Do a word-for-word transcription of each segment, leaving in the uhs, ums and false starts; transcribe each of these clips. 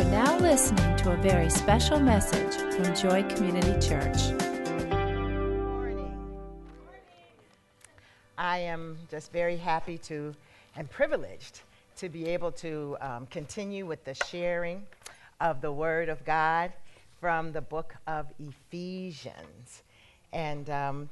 now listening to a very special message from Joy Community Church. Good morning. I am just very happy to and privileged to be able to um, continue with the sharing of the Word of God from the book of Ephesians. And um,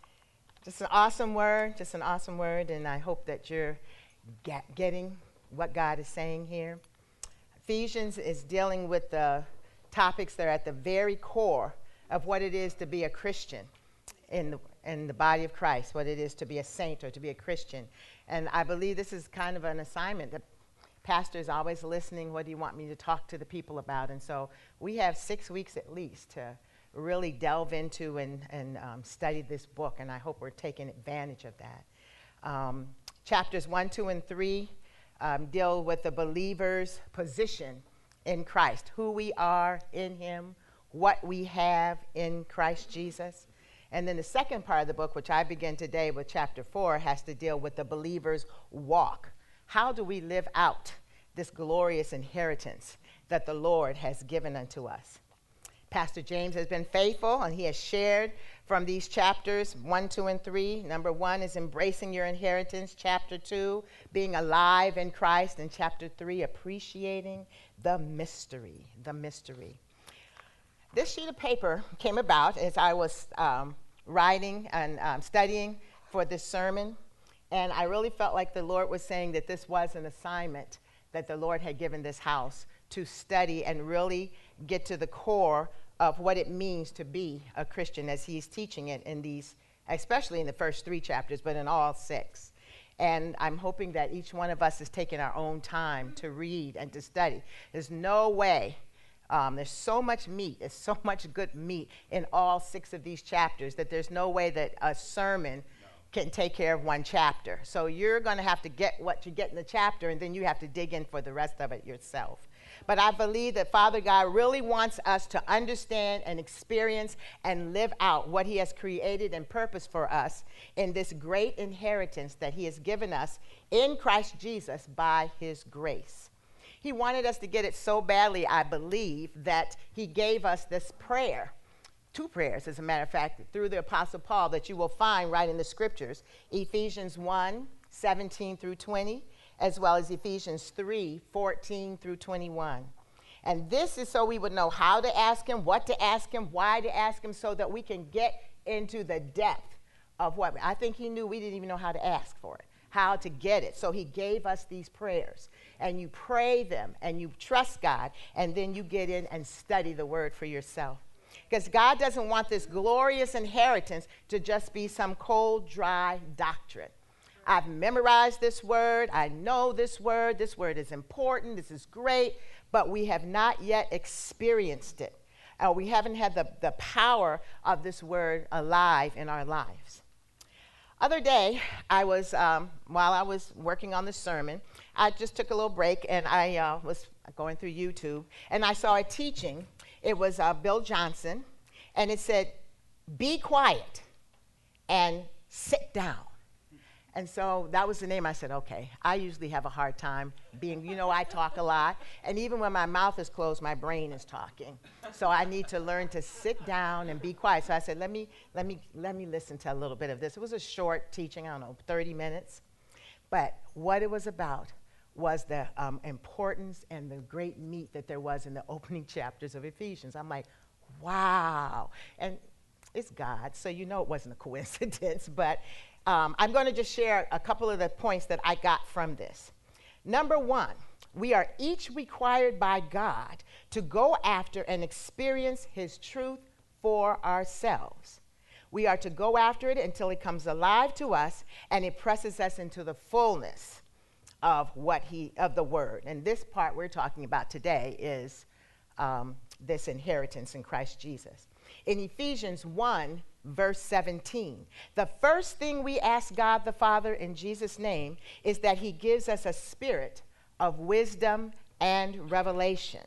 just an awesome word, just an awesome word, and I hope that you're get, getting what God is saying here. Ephesians is dealing with the topics that are at the very core of what it is to be a Christian in the, in the body of Christ, what it is to be a saint or to be a Christian. And I believe this is kind of an assignment. The pastor is always listening. What do you want me to talk to the people about? And so we have six weeks at least to really delve into and, and um, study this book, and I hope we're taking advantage of that. Um, chapters one, two, and three Um, deal with the believer's position in Christ, who we are in him, what we have in Christ Jesus. And then the second part of the book, which I begin today with chapter four, has to deal with the believer's walk. How do we live out this glorious inheritance that the Lord has given unto us? Pastor James has been faithful, and he has shared from these chapters one, two, and three. Number one is embracing your inheritance. Chapter two, being alive in Christ. And chapter three, appreciating the mystery, the mystery. This sheet of paper came about as I was um, writing and um, studying for this sermon. And I really felt like the Lord was saying that this was an assignment that the Lord had given this house to study and really get to the core of what it means to be a Christian, as he's teaching it in these, especially in the first three chapters, but in all six. And I'm hoping that each one of us is taking our own time to read and to study. There's no way, um, there's so much meat, there's so much good meat in all six of these chapters that there's no way that a sermon can take care of one chapter. So you're going to have to get what you get in the chapter, and then you have to dig in for the rest of it yourself. But I believe that Father God really wants us to understand and experience and live out what he has created and purposed for us in this great inheritance that he has given us in Christ Jesus by his grace. He wanted us to get it so badly, I believe, that he gave us this prayer. Two prayers, as a matter of fact, through the Apostle Paul that you will find right in the scriptures. Ephesians one, seventeen through twenty, as well as Ephesians three, fourteen through twenty-one. And this is so we would know how to ask him, what to ask him, why to ask him, so that we can get into the depth of what, I think he knew we didn't even know how to ask for it, how to get it. So he gave us these prayers, and you pray them, and you trust God, and then you get in and study the word for yourself. Because God doesn't want this glorious inheritance to just be some cold, dry doctrine. I've memorized this word. I know this word. This word is important. This is great. But we have not yet experienced it. Uh, we haven't had the, the power of this word alive in our lives. Other day, I was, um, while I was working on the sermon, I just took a little break, and I uh, was going through YouTube, and I saw a teaching. It was uh, Bill Johnson, and it said, be quiet and sit down. And so that was the name. I said, okay, I usually have a hard time being, you know, I talk a lot. And even when my mouth is closed, my brain is talking. So I need to learn to sit down and be quiet. So I said, let me, let me, let me listen to a little bit of this. It was a short teaching, I don't know, thirty minutes. But what it was about was the um, importance and the great meat that there was in the opening chapters of Ephesians. I'm like, wow. And it's God, so you know it wasn't a coincidence. But um, I'm going to just share a couple of the points that I got from this. Number one, we are each required by God to go after and experience his truth for ourselves. We are to go after it until it comes alive to us and it presses us into the fullness of what he, of the word. And this part we're talking about today is um, this inheritance in Christ Jesus. In Ephesians one, verse seventeen, the first thing we ask God the Father in Jesus' name is that he gives us a spirit of wisdom and revelation.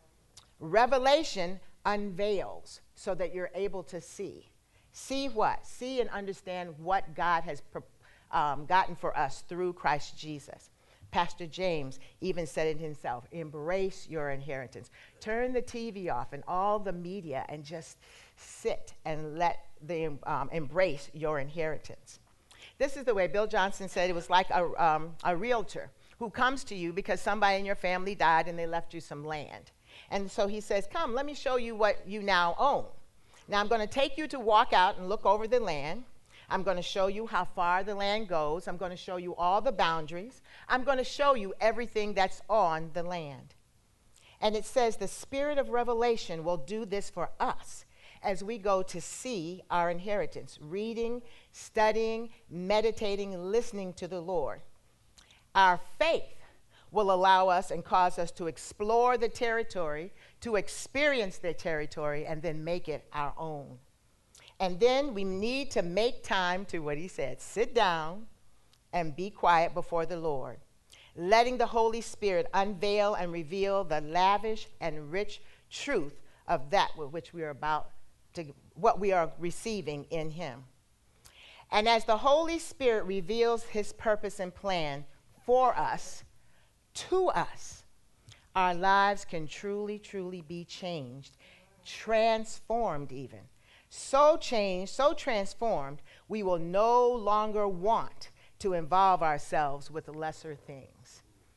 Revelation unveils so that you're able to see. See what? See and understand what God has um, gotten for us through Christ Jesus. Pastor James even said it himself, embrace your inheritance. Turn the T V off and all the media and just sit and let the, um, embrace your inheritance. This is the way Bill Johnson said it was like a, um, a realtor who comes to you because somebody in your family died and they left you some land. And so he says, come, let me show you what you now own. Now I'm going to take you to walk out and look over the land. I'm going to show you how far the land goes. I'm going to show you all the boundaries. I'm going to show you everything that's on the land. And it says the spirit of revelation will do this for us as we go to see our inheritance, reading, studying, meditating, listening to the Lord. Our faith will allow us and cause us to explore the territory, to experience the territory, and then make it our own. And then we need to make time to, what he said, sit down and be quiet before the Lord, letting the Holy Spirit unveil and reveal the lavish and rich truth of that with which we are about to, what we are receiving in him. And as the Holy Spirit reveals his purpose and plan for us, to us, our lives can truly, truly be changed, transformed even. So changed, so transformed, we will no longer want to involve ourselves with lesser things.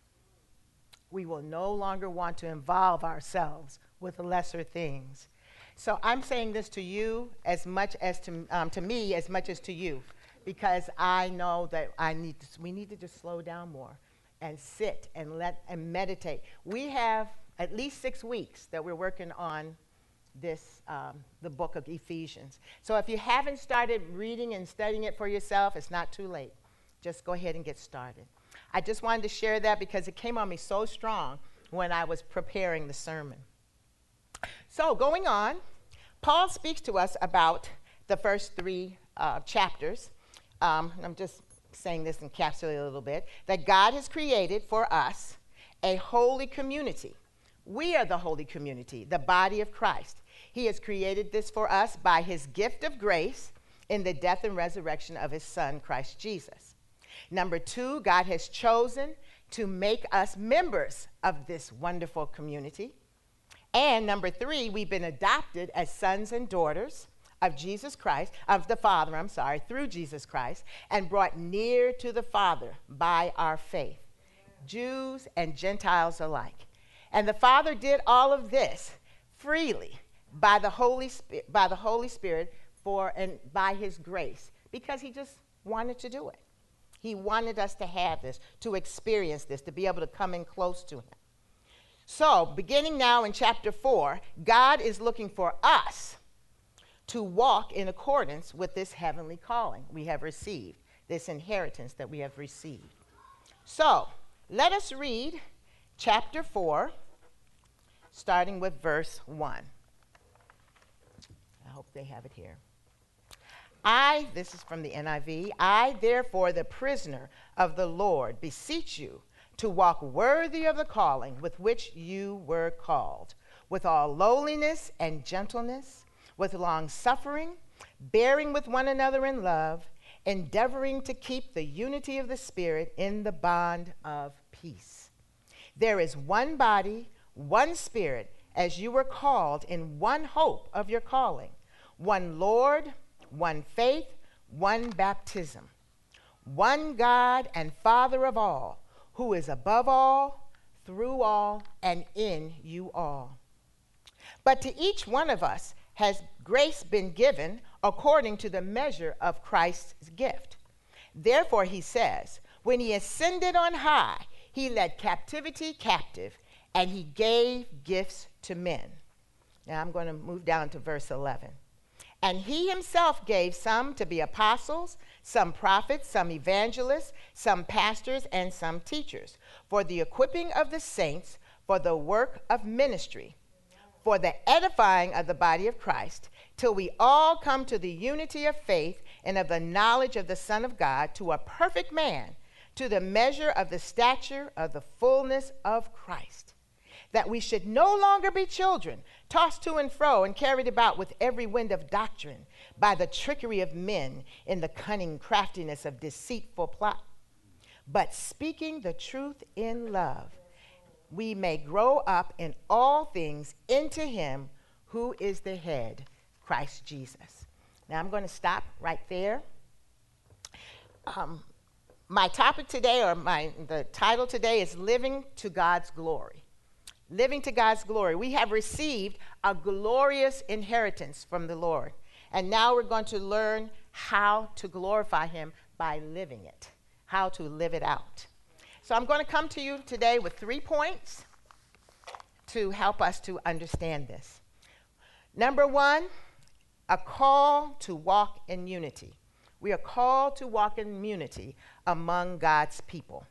We will no longer want to involve ourselves with lesser things. So I'm saying this to you as much as to, um, to me as much as to you, because I know that I need to, we need to just slow down more and sit and let and meditate. We have at least six weeks that we're working on this, um, the book of Ephesians. So if you haven't started reading and studying it for yourself, it's not too late. Just go ahead and get started. I just wanted to share that because it came on me so strong when I was preparing the sermon. So going on, Paul speaks to us about the first three uh, chapters. Um, I'm just saying this encapsulated a little bit, that God has created for us a holy community. We are the holy community, the body of Christ. He has created this for us by his gift of grace in the death and resurrection of his son, Christ Jesus. Number two, God has chosen to make us members of this wonderful community. And number three, we've been adopted as sons and daughters of Jesus Christ, of the Father, I'm sorry, through Jesus Christ, and brought near to the Father by our faith, Jews and Gentiles alike. And the Father did all of this freely by the Holy Spirit, by the Holy Spirit for and by his grace, because he just wanted to do it. He wanted us to have this, to experience this, to be able to come in close to him. So, beginning now in chapter four, God is looking for us to walk in accordance with this heavenly calling we have received, this inheritance that we have received. So, let us read chapter four, starting with verse one. I hope they have it here. I, this is from the N I V, I, therefore, the prisoner of the Lord, beseech you to walk worthy of the calling with which you were called, with all lowliness and gentleness, with long suffering, bearing with one another in love, endeavoring to keep the unity of the Spirit in the bond of peace. There is one body, one Spirit, as you were called in one hope of your calling, one Lord, one faith, one baptism, one God and Father of all, who is above all, through all, and in you all. But to each one of us has grace been given according to the measure of Christ's gift. Therefore, he says, when he ascended on high, he led captivity captive, and he gave gifts to men. Now I'm going to move down to verse eleven. And he himself gave some to be apostles, some prophets, some evangelists, some pastors, and some teachers, for the equipping of the saints, for the work of ministry, for the edifying of the body of Christ, till we all come to the unity of faith and of the knowledge of the Son of God, to a perfect man, to the measure of the stature of the fullness of Christ, that we should no longer be children, tossed to and fro and carried about with every wind of doctrine, by the trickery of men in the cunning craftiness of deceitful plot. but speaking the truth in love, we may grow up in all things into him who is the head, Christ Jesus. Now I'm going to stop right there. Um, my topic today, or my the title today, is Living to God's Glory. Living to God's glory. We have received a glorious inheritance from the Lord. And now we're going to learn how to glorify him by living it, how to live it out. So I'm going to come to you today with three points to help us to understand this. Number one, a call to walk in unity. We are called to walk in unity among God's people.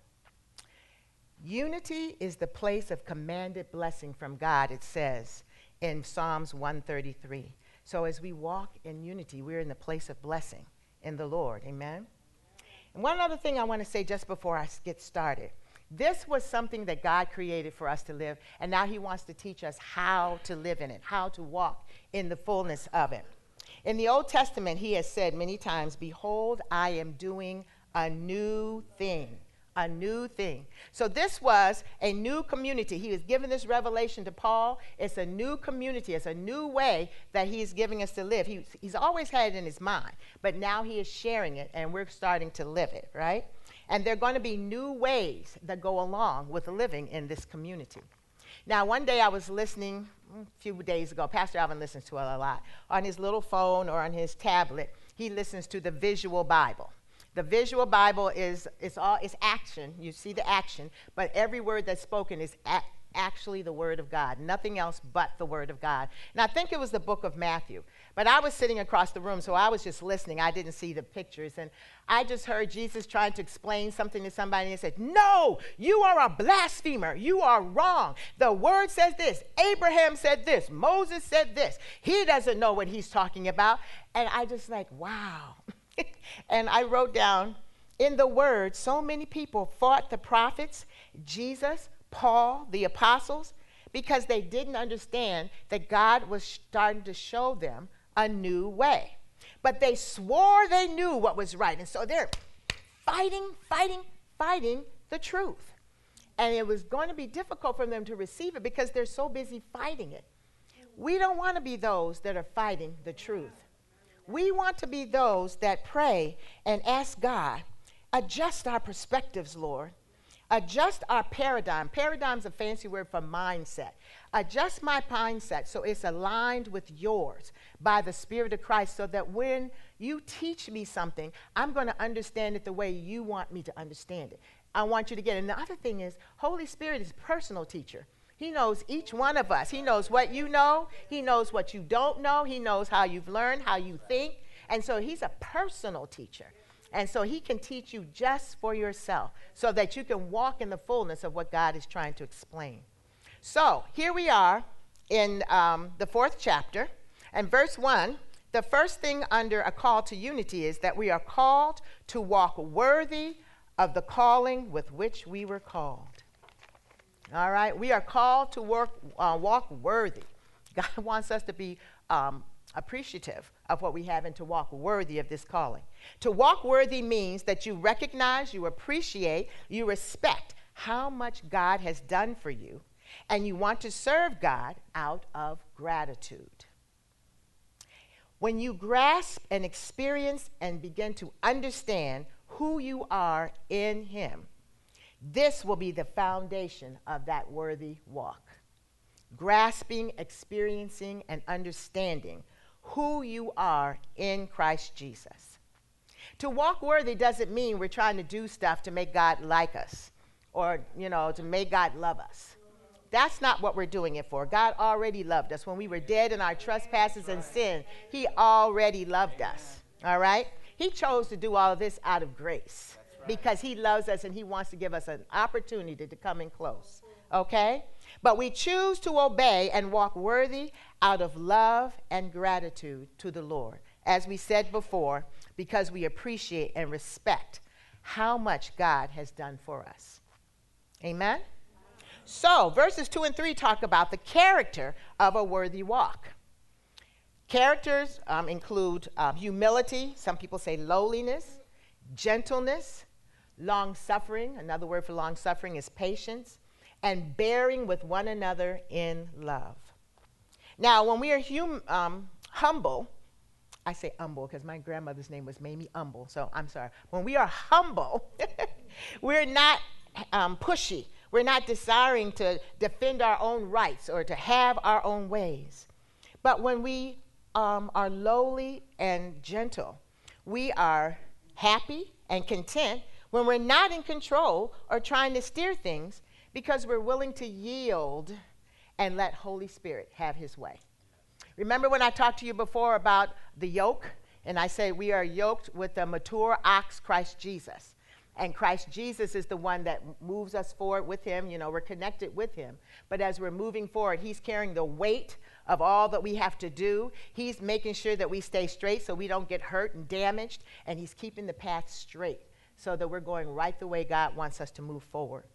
Unity is the place of commanded blessing from God, it says in Psalms one thirty-three. So as we walk in unity, we're in the place of blessing in the Lord. Amen? And one other thing I want to say just before I get started. This was something that God created for us to live, and now he wants to teach us how to live in it, how to walk in the fullness of it. In the Old Testament, he has said many times, behold, I am doing a new thing. A new thing. So this was a new community. He was giving this revelation to Paul. It's a new community. It's a new way that he's giving us to live. He, he's always had it in his mind, but now he is sharing it, and we're starting to live it, right? And there are going to be new ways that go along with living in this community. Now, one day I was listening, a few days ago, Pastor Alvin listens to it a lot, on his little phone or on his tablet, he listens to the Visual Bible. The Visual Bible is it's all it's action. You see the action, but every word that's spoken is a- actually the Word of God. Nothing else but the Word of God. And I think it was the book of Matthew. But I was sitting across the room, so I was just listening. I didn't see the pictures. And I just heard Jesus trying to explain something to somebody and said, no, you are a blasphemer. You are wrong. The Word says this. Abraham said this. Moses said this. He doesn't know what he's talking about. And I just like, wow. And I wrote down, in the Word, so many people fought the prophets, Jesus, Paul, the apostles, because they didn't understand that God was starting to show them a new way. But they swore they knew what was right. And so they're fighting, fighting, fighting the truth. And it was going to be difficult for them to receive it because they're so busy fighting it. We don't want to be those that are fighting the truth. We want to be those that pray and ask God, adjust our perspectives, Lord. Adjust our paradigm. Paradigm's a fancy word for mindset. Adjust my mindset so it's aligned with yours by the Spirit of Christ, so that when you teach me something, I'm going to understand it the way you want me to understand it. I want you to get it. And the other thing is, Holy Spirit is a personal teacher. He knows each one of us. He knows what you know. He knows what you don't know. He knows how you've learned, how you think. And so he's a personal teacher. And so he can teach you just for yourself so that you can walk in the fullness of what God is trying to explain. So here we are in um, the fourth chapter. And verse one, the first thing under a call to unity is that we are called to walk worthy of the calling with which we were called. All right, we are called to work, uh, walk worthy. God wants us to be um, appreciative of what we have and to walk worthy of this calling. To walk worthy means that you recognize, you appreciate, you respect how much God has done for you, and you want to serve God out of gratitude. When you grasp and experience and begin to understand who you are in Him, this will be the foundation of that worthy walk. Grasping, experiencing, and understanding who you are in Christ Jesus. To walk worthy doesn't mean we're trying to do stuff to make God like us or, you know, to make God love us. That's not what we're doing it for. God already loved us. When we were dead in our trespasses and sin, He already loved us. All right? He chose to do all of this out of grace. Because He loves us and He wants to give us an opportunity to come in close, okay? But we choose to obey and walk worthy out of love and gratitude to the Lord, as we said before, because we appreciate and respect how much God has done for us. Amen? So verses two and three talk about the character of a worthy walk. Characters um, include um, humility, some people say lowliness, gentleness, Long-suffering, another word for long-suffering is patience, and bearing with one another in love. Now, when we are hum, um, humble, I say humble because my grandmother's name was Mamie Humble, so I'm sorry. When we are humble, we're not um, pushy. We're not desiring to defend our own rights or to have our own ways. But when we um, are lowly and gentle, we are happy and content when we're not in control or trying to steer things, because we're willing to yield and let Holy Spirit have his way. Remember when I talked to you before about the yoke? And I say we are yoked with the mature ox, Christ Jesus. And Christ Jesus is the one that moves us forward with him. You know, we're connected with him. But as we're moving forward, he's carrying the weight of all that we have to do. He's making sure that we stay straight so we don't get hurt and damaged. And he's keeping the path straight so that we're going right the way God wants us to move forward.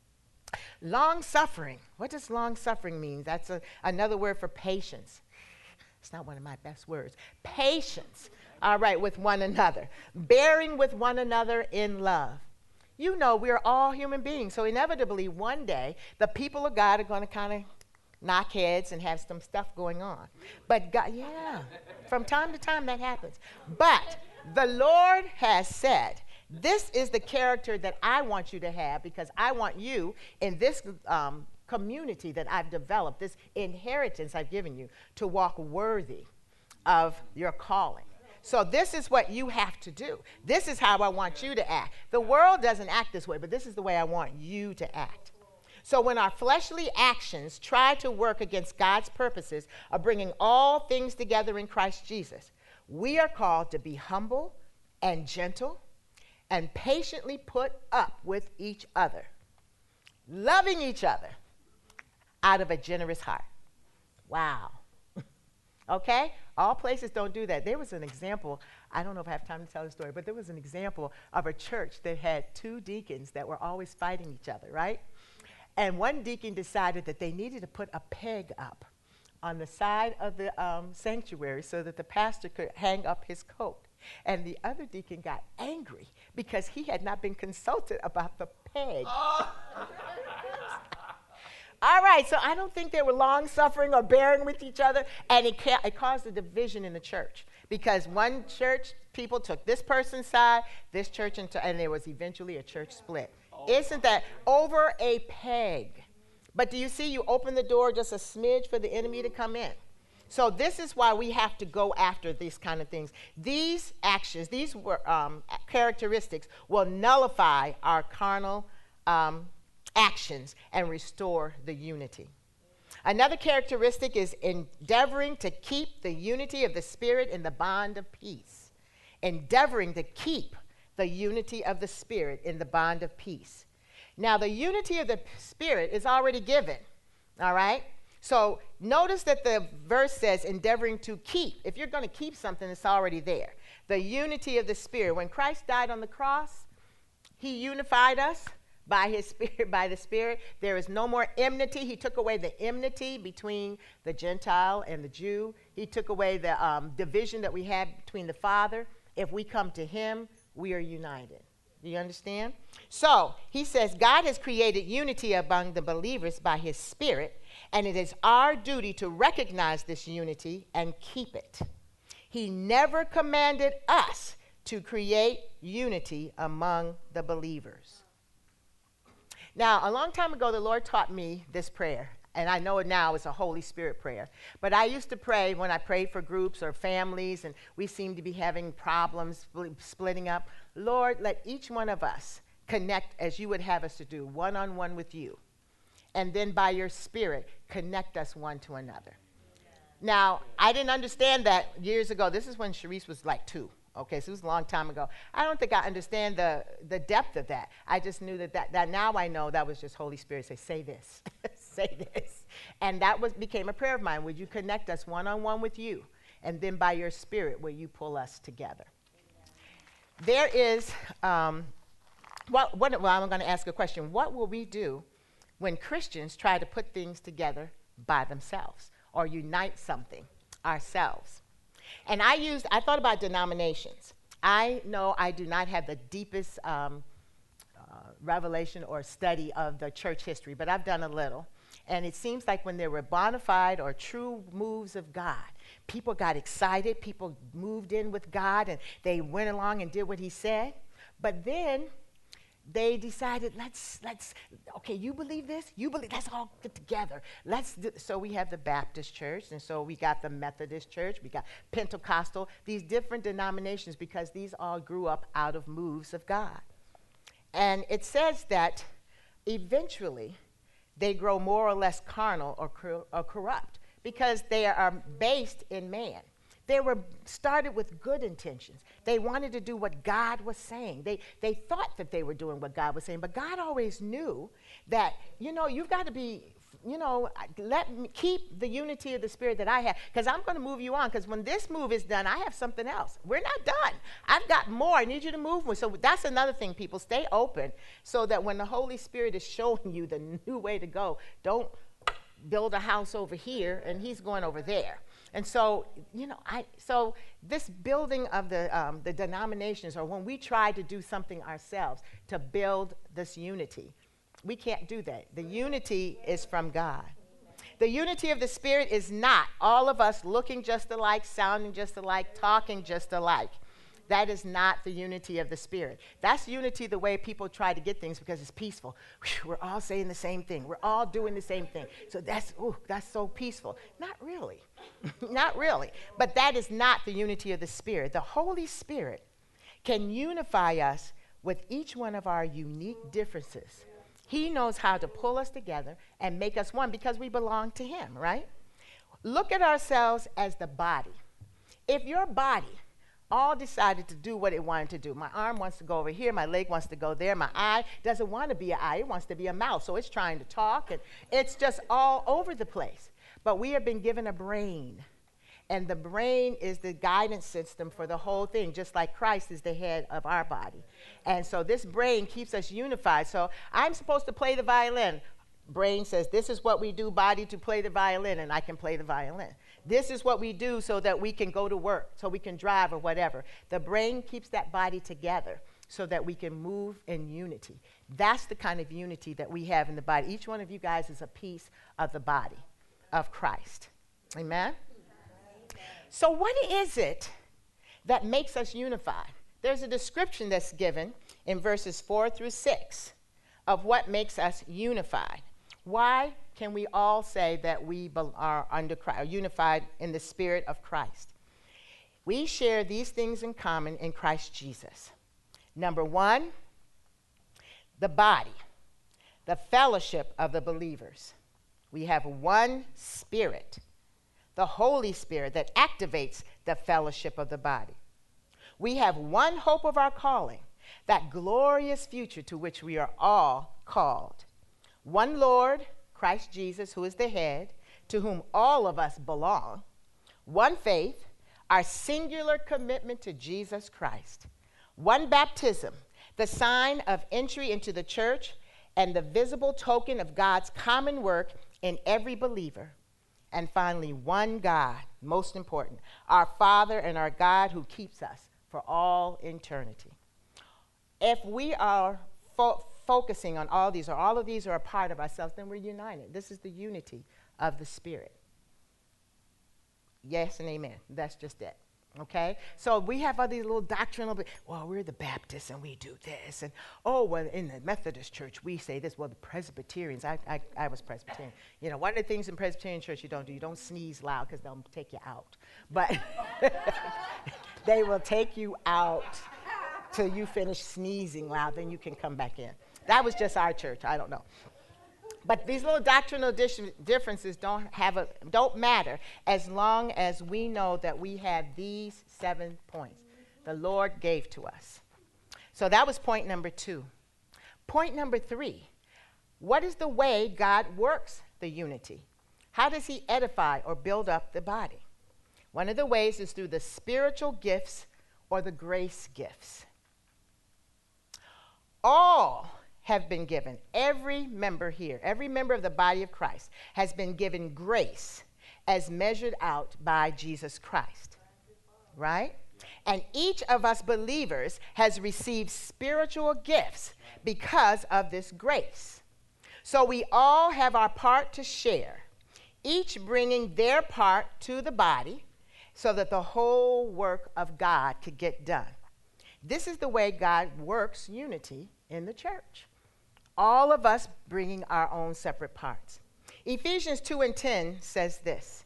Long-suffering. What does long-suffering mean? That's a, another word for patience. It's not one of my best words. Patience. All right, with one another. Bearing with one another in love. You know, we're all human beings. So inevitably, one day, the people of God are going to kind of knock heads and have some stuff going on. But God, yeah, from time to time that happens. But the Lord has said, this is the character that I want you to have, because I want you in this um, community that I've developed, this inheritance I've given you, to walk worthy of your calling. So this is what you have to do. This is how I want you to act. The world doesn't act this way, but this is the way I want you to act. So when our fleshly actions try to work against God's purposes of bringing all things together in Christ Jesus, we are called to be humble and gentle and patiently put up with each other, loving each other out of a generous heart. Wow. Okay? All places don't do that. There was an example, I don't know if I have time to tell the story, but there was an example of a church that had two deacons that were always fighting each other, right? And one deacon decided that they needed to put a peg up on the side of the um, sanctuary so that the pastor could hang up his coat. And the other deacon got angry because he had not been consulted about the peg. Oh. All right, so I don't think they were long-suffering or bearing with each other, and it, ca- it caused a division in the church, because one church, people took this person's side, this church, into, and there was eventually a church split. Oh. Isn't that over a peg? But do you see, you open the door just a smidge for the enemy to come in. So this is why we have to go after these kind of things. These actions, these were, um, characteristics will nullify our carnal um, actions and restore the unity. Another characteristic is endeavoring to keep the unity of the Spirit in the bond of peace. Endeavoring to keep the unity of the Spirit in the bond of peace. Now, the unity of the Spirit is already given, all right? So notice that the verse says endeavoring to keep. If you're going to keep something, it's already there. The unity of the Spirit. When Christ died on the cross, he unified us by his Spirit, by the Spirit. There is no more enmity. He took away the enmity between the Gentile and the Jew. He took away the um, division that we had between the Father. If we come to him, we are united. Do you understand? So he says God has created unity among the believers by his Spirit, and it is our duty to recognize this unity and keep it. He never commanded us to create unity among the believers. Now, a long time ago, the Lord taught me this prayer, and I know it now is a Holy Spirit prayer. But I used to pray when I prayed for groups or families, and we seemed to be having problems splitting up. Lord, let each one of us connect as you would have us to do, one-on-one with you. And then by your Spirit, connect us one to another. Now, I didn't understand that years ago. This is when Sharice was like two. Okay, so it was a long time ago. I don't think I understand the, the depth of that. I just knew that, that, that now I know that was just Holy Spirit say, say this, say this. And that was became a prayer of mine. Would you connect us one-on-one with you? And then by your Spirit, will you pull us together? Amen. There is, um, what, what, well, I'm going to ask a question. What will we do when Christians try to put things together by themselves or unite something ourselves? And I used, I thought about denominations. I know I do not have the deepest um, revelation or study of the church history, but I've done a little. And it seems like when there were bona fide or true moves of God, people got excited, people moved in with God, and they went along and did what he said. But then they decided, let's, let's, okay, you believe this? You believe, let's all get together. Let's do, so we have the Baptist church, and so we got the Methodist church, we got Pentecostal, these different denominations, because these all grew up out of moves of God. And it says that eventually they grow more or less carnal or, cor- or corrupt because they are based in man. They were started with good intentions. They wanted to do what God was saying. They, they thought that they were doing what God was saying, but God always knew that, you know, you've got to be, you know, let me keep the unity of the Spirit that I have, because I'm going to move you on, because when this move is done, I have something else. We're not done. I've got more. I need you to move more. So that's another thing, people. Stay open so that when the Holy Spirit is showing you the new way to go, don't build a house over here and he's going over there. And so, you know, I so this building of the um, the denominations, or when we try to do something ourselves to build this unity, we can't do that. The unity is from God. The unity of the Spirit is not all of us looking just alike, sounding just alike, talking just alike. That is not the unity of the Spirit. That's unity the way people try to get things because it's peaceful. Whew, we're all saying the same thing. We're all doing the same thing. So that's, ooh, that's so peaceful. Not really. Not really. But that is not the unity of the Spirit. The Holy Spirit can unify us with each one of our unique differences. He knows how to pull us together and make us one because we belong to him, right? Look at ourselves as the body. If your body all decided to do what it wanted to do. My arm wants to go over here. My leg wants to go there. My eye doesn't want to be an eye. It wants to be a mouth. So it's trying to talk, and it's just all over the place. But we have been given a brain, and the brain is the guidance system for the whole thing, just like Christ is the head of our body. And so this brain keeps us unified. So I'm supposed to play the violin. Brain says, this is what we do, body, to play the violin, and I can play the violin. This is what we do so that we can go to work, so we can drive or whatever. The brain keeps that body together so that we can move in unity. That's the kind of unity that we have in the body. Each one of you guys is a piece of the body of Christ. Amen? So what is it that makes us unified? There's a description that's given in verses four through six of what makes us unified. Why can we all say that we are under Christ, are unified in the Spirit of Christ? We share these things in common in Christ Jesus. Number one, the body, the fellowship of the believers. We have one Spirit, the Holy Spirit, that activates the fellowship of the body. We have one hope of our calling, that glorious future to which we are all called. One Lord, Christ Jesus, who is the head, to whom all of us belong. One faith, our singular commitment to Jesus Christ. One baptism, the sign of entry into the church and the visible token of God's common work in every believer. And finally, one God, most important, our Father and our God who keeps us for all eternity. If we are fo- focusing on all these, or all of these are a part of ourselves, then we're united. This is the unity of the Spirit. Yes and amen. That's just it. Okay? So we have all these little doctrinal, well, we're the Baptists and we do this. And, oh, well, in the Methodist church, we say this. Well, the Presbyterians, I, I, I was Presbyterian. You know, one of the things in Presbyterian church you don't do, you don't sneeze loud because they'll take you out. But they will take you out till you finish sneezing loud, then you can come back in. That was just our church. I don't know. But these little doctrinal differences don't have a don't matter as long as we know that we have these seven points the Lord gave to us. So that was point number two. Point number three, what is the way God works the unity? How does he edify or build up the body? One of the ways is through the spiritual gifts or the grace gifts. All have been given. Every member here, every member of the body of Christ has been given grace as measured out by Jesus Christ. Right? And each of us believers has received spiritual gifts because of this grace. So we all have our part to share, each bringing their part to the body so that the whole work of God could get done. This is the way God works unity in the church. All of us bringing our own separate parts. Ephesians two and ten says this: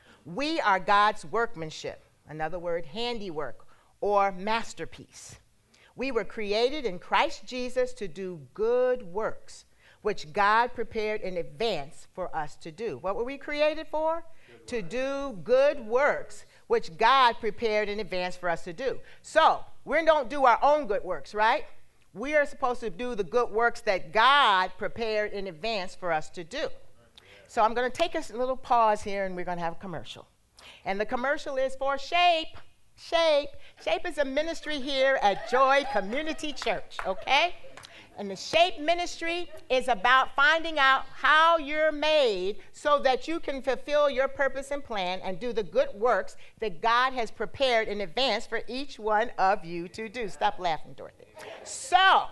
we are God's workmanship, another word, handiwork, or masterpiece. We were created in Christ Jesus to do good works, which God prepared in advance for us to do. What were we created for? To do good works, which God prepared in advance for us to do. So, we don't do our own good works, right? We are supposed to do the good works that God prepared in advance for us to do. So I'm going to take a little pause here, and we're going to have a commercial. And the commercial is for Shape. Shape. Shape is a ministry here at Joy Community Church, okay? And the Shape ministry is about finding out how you're made so that you can fulfill your purpose and plan and do the good works that God has prepared in advance for each one of you to do. Stop laughing, Dorothy. So,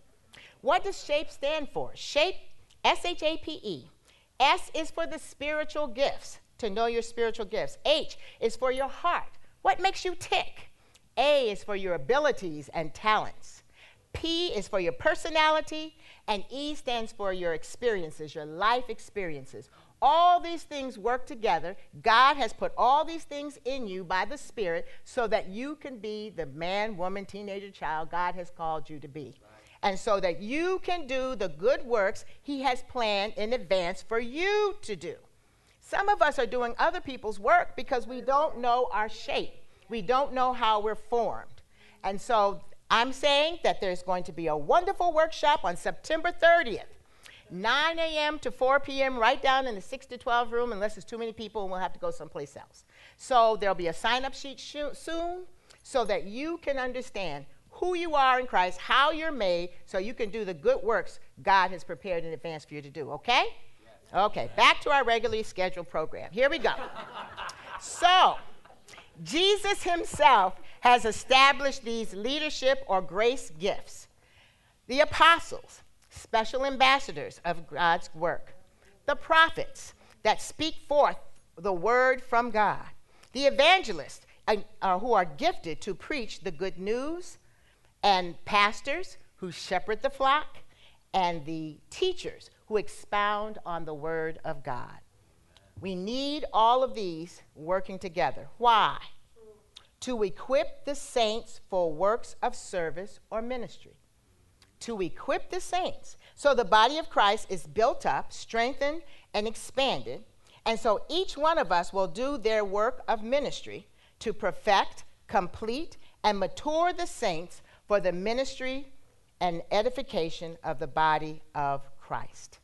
what does Shape stand for? Shape, S H A P E. S is for the spiritual gifts, to know your spiritual gifts. H is for your heart. What makes you tick? A is for your abilities and talents. P is for your personality, and E stands for your experiences, your life experiences. All these things work together. God has put all these things in you by the Spirit so that you can be the man, woman, teenager, child God has called you to be. Right. And so that you can do the good works He has planned in advance for you to do. Some of us are doing other people's work because we don't know our shape. We don't know how we're formed. And so I'm saying that there's going to be a wonderful workshop on September thirtieth, nine a.m. to four p.m. right down in the six to twelve room, unless there's too many people and we'll have to go someplace else. So there'll be a sign-up sheet soon so that you can understand who you are in Christ, how you're made, so you can do the good works God has prepared in advance for you to do, okay? Okay, back to our regularly scheduled program. Here we go. So, Jesus Himself has established these leadership or grace gifts. The apostles, special ambassadors of God's work. The prophets that speak forth the word from God. The evangelists uh, who are gifted to preach the good news. And pastors who shepherd the flock. And the teachers who expound on the word of God. We need all of these working together. Why? To equip the saints for works of service or ministry. To equip the saints. So the body of Christ is built up, strengthened, and expanded. And so each one of us will do their work of ministry to perfect, complete, and mature the saints for the ministry and edification of the body of Christ.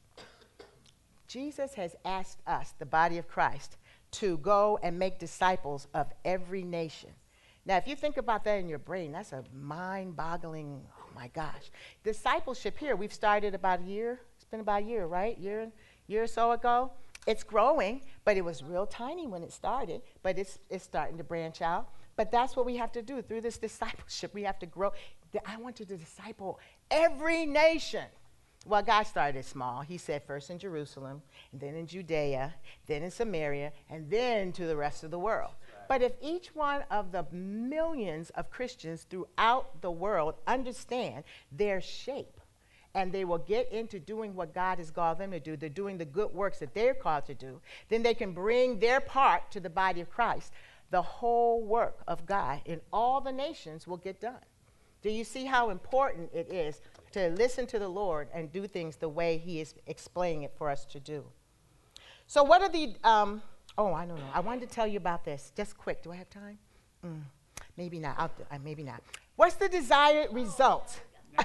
Jesus has asked us, the body of Christ, to go and make disciples of every nation. Now, if you think about that in your brain, that's a mind-boggling, oh my gosh. Discipleship here, we've started about a year. It's been about a year, right? Year, year or so ago. It's growing, but it was real tiny when it started, but it's, it's starting to branch out. But that's what we have to do through this discipleship. We have to grow. I want you to disciple every nation. Well, God started small. He said first in Jerusalem, and then in Judea, then in Samaria, and then to the rest of the world. But if each one of the millions of Christians throughout the world understand their shape, and they will get into doing what God has called them to do, they're doing the good works that they're called to do, then they can bring their part to the body of Christ. The whole work of God in all the nations will get done. Do you see how important it is to listen to the Lord and do things the way He is explaining it for us to do? So what are the... Um, Oh, I don't know. I wanted to tell you about this. Just quick. Do I have time? Mm, maybe not. I'll do, uh, maybe not. What's the desired result?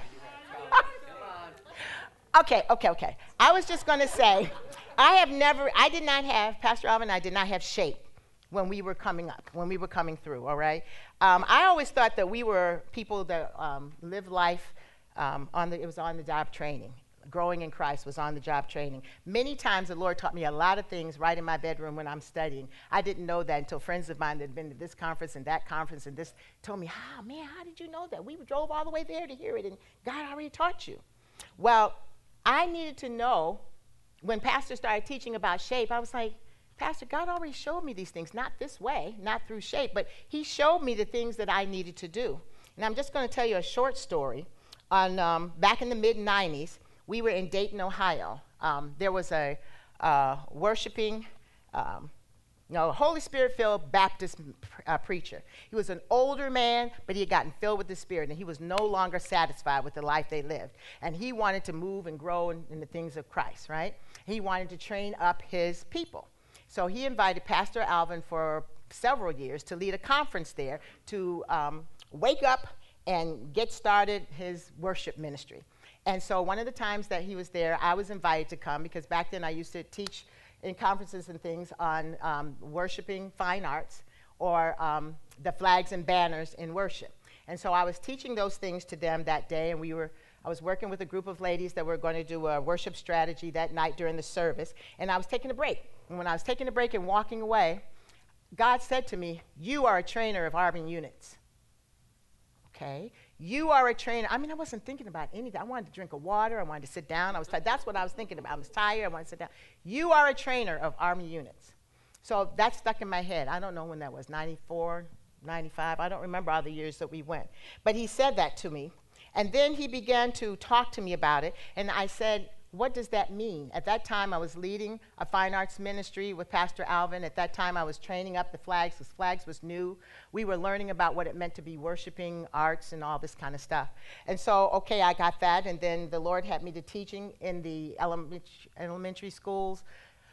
okay, okay, okay. I was just going to say, I have never, I did not have, Pastor Alvin and I did not have shape when we were coming up, when we were coming through, all right? Um, I always thought that we were people that um, live life um, on the, it was on the job training. growing in Christ was on-the-job training. Many times the Lord taught me a lot of things right in my bedroom when I'm studying. I didn't know that until friends of mine that had been to this conference and that conference and this told me, oh, man, how did you know that? We drove all the way there to hear it, and God already taught you. Well, I needed to know, when Pastor started teaching about shape, I was like, Pastor, God already showed me these things, not this way, not through shape, but he showed me the things that I needed to do. And I'm just going to tell you a short story. On, um, back in the mid nineties, we were in Dayton, Ohio. Um, there was a uh, worshiping, um, you know, Holy Spirit-filled Baptist uh, preacher. He was an older man, but he had gotten filled with the Spirit, and he was no longer satisfied with the life they lived. And he wanted to move and grow in, in the things of Christ, right? He wanted to train up his people. So he invited Pastor Alvin for several years to lead a conference there to um, wake up and get started his worship ministry. And so one of the times that he was there, I was invited to come because back then I used to teach in conferences and things on um, worshiping fine arts or um, the flags and banners in worship. And so I was teaching those things to them that day, and we were, I was working with a group of ladies that were going to do a worship strategy that night during the service, and I was taking a break. And when I was taking a break and walking away, God said to me, you are a trainer of Army units. Okay, you are a trainer. I mean, I wasn't thinking about anything. I wanted to drink a water. I wanted to sit down. I was tired. That's what I was thinking about. I was tired. I wanted to sit down. You are a trainer of Army units. So that stuck in my head. I don't know when that was, ninety-four, ninety-five. I don't remember all the years that we went. But he said that to me. And then he began to talk to me about it. And I said, what does that mean? At that time, I was leading a fine arts ministry with Pastor Alvin. At that time, I was training up the flags because flags was new. We were learning about what it meant to be worshiping arts and all this kind of stuff. And so, okay, I got that. And then the Lord had me to teaching in the elementary, elementary schools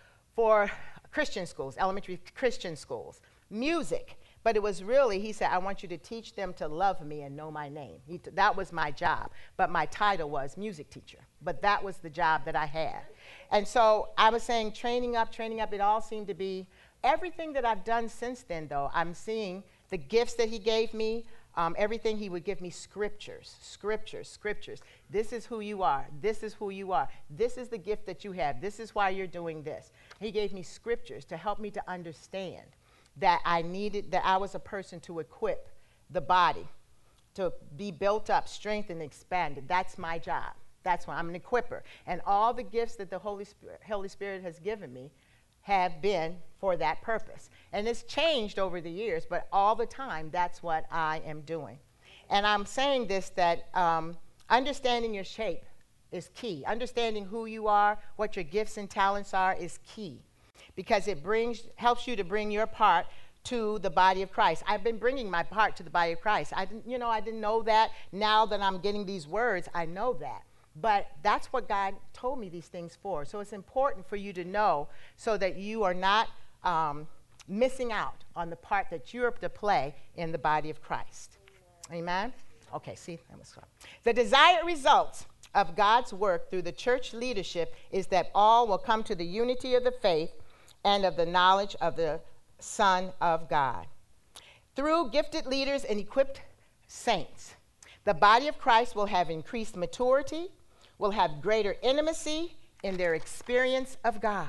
for Christian schools, elementary Christian schools, music. But it was really, he said, I want you to teach them to love me and know my name. He t- that was my job. But my title was music teacher. But that was the job that I had. And so I was saying training up, training up, it all seemed to be, everything that I've done since then, though, I'm seeing the gifts that he gave me, um, everything he would give me, scriptures, scriptures, scriptures. This is who you are. This is who you are. This is the gift that you have. This is why you're doing this. He gave me scriptures to help me to understand that I needed, that I was a person to equip the body, to be built up, strengthened, expanded. That's my job. That's why I'm an equipper. And all the gifts that the Holy Spirit, Holy Spirit has given me have been for that purpose. And it's changed over the years, but all the time, that's what I am doing. And I'm saying this, that um, understanding your shape is key. Understanding who you are, what your gifts and talents are is key. Because it brings, helps you to bring your part to the body of Christ. I've been bringing my part to the body of Christ. I didn't, you know, I didn't know that. Now that I'm getting these words, I know that. But that's what God told me these things for. So it's important for you to know so that you are not um, missing out on the part that you're to play in the body of Christ. Amen? Amen? Okay, see, that was fun. The desired results of God's work through the church leadership is that all will come to the unity of the faith and of the knowledge of the Son of God. Through gifted leaders and equipped saints, the body of Christ will have increased maturity, will have greater intimacy in their experience of God.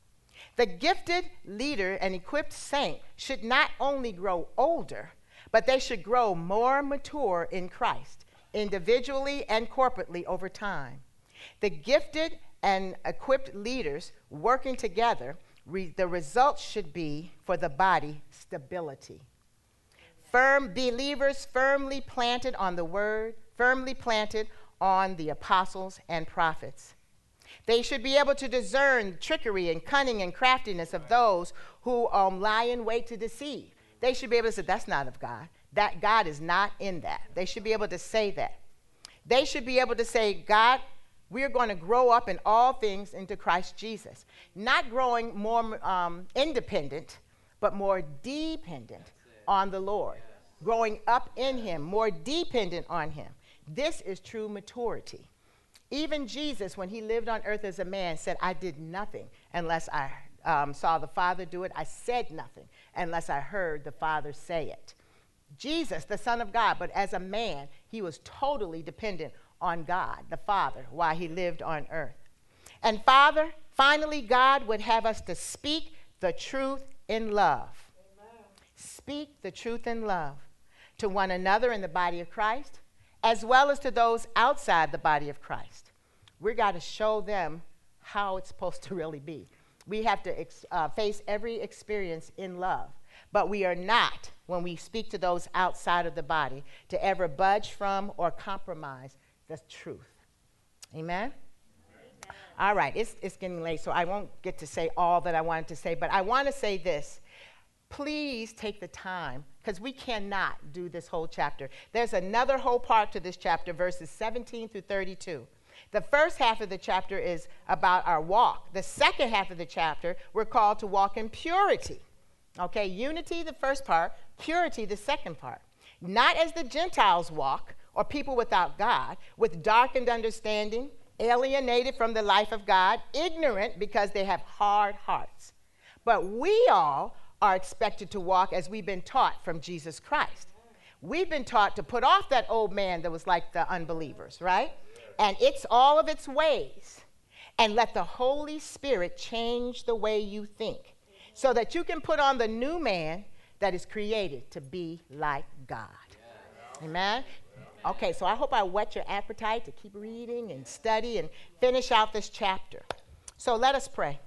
The gifted leader and equipped saint should not only grow older, but they should grow more mature in Christ, individually and corporately over time. The gifted and equipped leaders working together, Re- the results should be for the body stability. Firm believers firmly planted on the word, firmly planted on the apostles and prophets. They should be able to discern trickery and cunning and craftiness of those who um, lie in wait to deceive. They should be able to say, that's not of God. That God is not in that. They should be able to say that. They should be able to say, God, we're going to grow up in all things into Christ Jesus. Not growing more um, independent, but more dependent on the Lord. Yes. Growing up in him, more dependent on him. This is true maturity. Even Jesus, when he lived on earth as a man, said, I did nothing unless I um, saw the Father do it. I said nothing unless I heard the Father say it. Jesus, the Son of God, but as a man, he was totally dependent on God, the Father, while he lived on earth. And Father, finally, God would have us to speak the truth in love. Amen. Speak the truth in love to one another in the body of Christ, as well as to those outside the body of Christ. We've got to show them how it's supposed to really be. We have to ex- uh, face every experience in love. But we are not, when we speak to those outside of the body, to ever budge from or compromise the truth. Amen? Amen. All right, it's, it's getting late, so I won't get to say all that I wanted to say, but I want to say this. Please take the time, because we cannot do this whole chapter. There's another whole part to this chapter, verses seventeen through thirty-two. The first half of the chapter is about our walk. The second half of the chapter, we're called to walk in purity. Okay, unity, the first part, purity, the second part. Not as the Gentiles walk, or people without God, with darkened understanding, alienated from the life of God, ignorant because they have hard hearts. But we all are expected to walk as we've been taught from Jesus Christ. We've been taught to put off that old man that was like the unbelievers, right? And it's all of its ways. And let the Holy Spirit change the way you think, so that you can put on the new man that is created to be like God. Yeah. Amen? Okay, so I hope I whet your appetite to keep reading and study and finish out this chapter. So let us pray.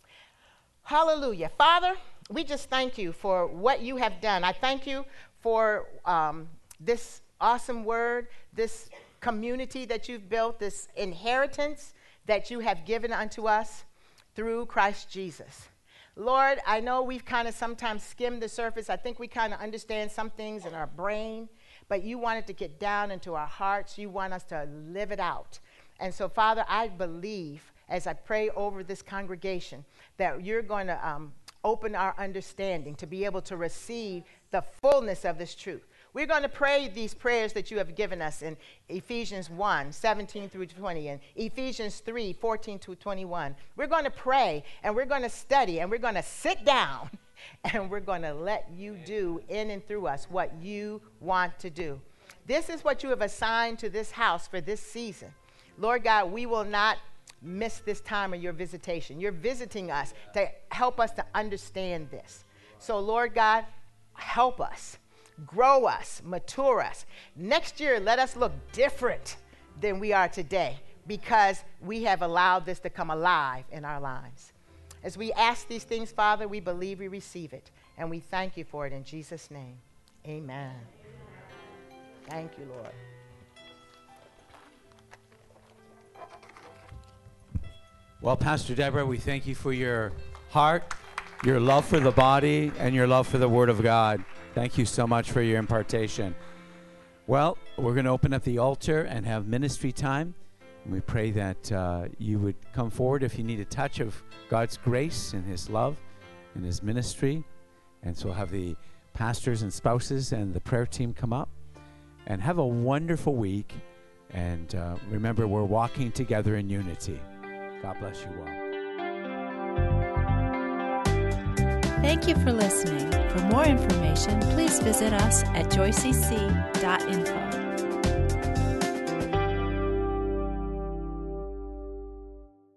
Hallelujah. Father, we just thank you for what you have done. I thank you for um, this awesome word, this community that you've built, this inheritance that you have given unto us through Christ Jesus. Lord, I know we've kind of sometimes skimmed the surface. I think we kind of understand some things in our brain, but you want it to get down into our hearts. You want us to live it out. And so, Father, I believe as I pray over this congregation that you're going to um, open our understanding to be able to receive the fullness of this truth. We're going to pray these prayers that you have given us in Ephesians one, seventeen through twenty, and Ephesians three, fourteen to twenty-one. We're going to pray, and we're going to study, and we're going to sit down, and we're going to let you do in and through us what you want to do. This is what you have assigned to this house for this season. Lord God, we will not miss this time of your visitation. You're visiting us to help us to understand this. So, Lord God, help us. Grow us, mature us. Next year, let us look different than we are today, because we have allowed this to come alive in our lives. As we ask these things, Father, we believe we receive it, and we thank you for it in Jesus' name. Amen. Thank you, Lord. Well, Pastor Deborah, we thank you for your heart, your love for the body, and your love for the Word of God. Thank you so much for your impartation. Well, we're going to open up the altar and have ministry time. And we pray that uh, you would come forward if you need a touch of God's grace and his love and his ministry. And so we'll have the pastors and spouses and the prayer team come up. And have a wonderful week. And uh, remember, we're walking together in unity. God bless you all. Thank you for listening. For more information, please visit us at joyce c dot info.